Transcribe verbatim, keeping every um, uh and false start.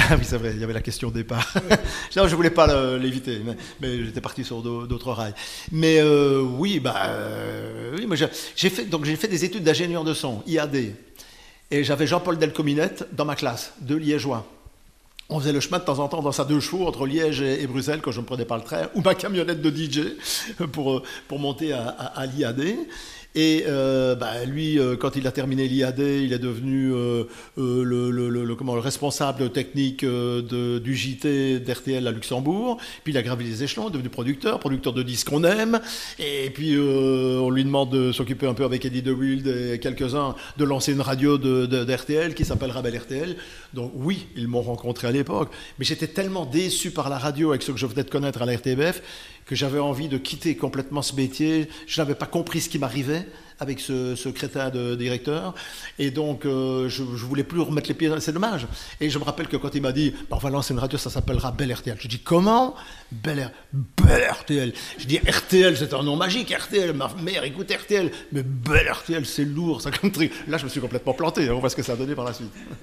Ah oui, c'est vrai, il y avait la question départ. Non, je ne voulais pas le- l'éviter, mais, mais j'étais parti sur d'au- d'autres rails. Mais euh, oui, bah, euh, oui, moi, j'ai j'ai fait, donc j'ai fait des études d'ingénieur de son, I A D. Et j'avais Jean-Paul Delcominette dans ma classe, deux Liégeois. On faisait le chemin de temps en temps dans sa deux chevaux entre Liège et, et Bruxelles quand je ne me prenais pas le train, ou ma camionnette de D J pour, pour monter à, à, à l'I A D. Et euh, bah, lui, euh, quand il a terminé l'I A D, il est devenu euh, euh, le, le, le, le- comment, le responsable technique euh, de, du J T d'R T L à Luxembourg. Puis il a gravi les échelons, devenu producteur, producteur de disques qu'on aime. Et puis euh, on lui demande de s'occuper un peu avec Eddie DeWild et quelques-uns de lancer une radio de, de, d'R T L qui s'appelle Rabel R T L. Donc oui, ils m'ont rencontré à l'époque. Mais j'étais tellement déçu par la radio avec ce que je venais de connaître à la R T B F que j'avais envie de quitter complètement ce métier. Je n'avais pas compris ce qui m'arrivait avec ce, ce crétin de directeur. Et donc, euh, je ne voulais plus remettre les pieds dans... C'est dommage. Et je me rappelle que quand il m'a dit, bah, on va lancer une radio, ça s'appellera Bel R T L. Je dis, comment Bel, R... Bel R T L. Je dis, R T L, c'est un nom magique, R T L. Ma mère écoute R T L. Mais Bel R T L, c'est lourd, ça comme truc. Là, je me suis complètement planté. On voit ce que ça a donné par la suite.